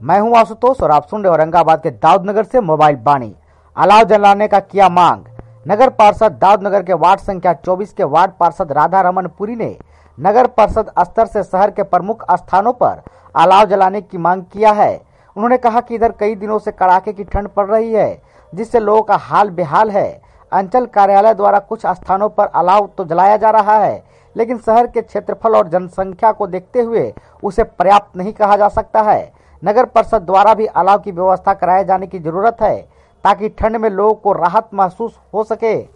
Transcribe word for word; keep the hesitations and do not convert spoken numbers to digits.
मैं हूं आशुतोष और आप सुन रहे औरंगाबाद के दाऊदनगर से मोबाइल बानी। अलाव जलाने का किया मांग। नगर पार्षद दाऊदनगर के वार्ड संख्या चौबीस के वार्ड पार्षद राधा रमन पुरी ने नगर परिषद स्तर से शहर के प्रमुख स्थानों पर अलाव जलाने की मांग किया है। उन्होंने कहा कि इधर कई दिनों से कड़ाके की ठंड पड़ रही है, जिससे लोगों का हाल बेहाल है। अंचल कार्यालय द्वारा कुछ स्थानों पर अलाव तो जलाया जा रहा है, लेकिन शहर के क्षेत्रफल और जनसंख्या को देखते हुए उसे पर्याप्त नहीं कहा जा सकता है। नगर परिषद द्वारा भी अलाव की व्यवस्था कराए जाने की जरूरत है, ताकि ठंड में लोगों को राहत महसूस हो सके।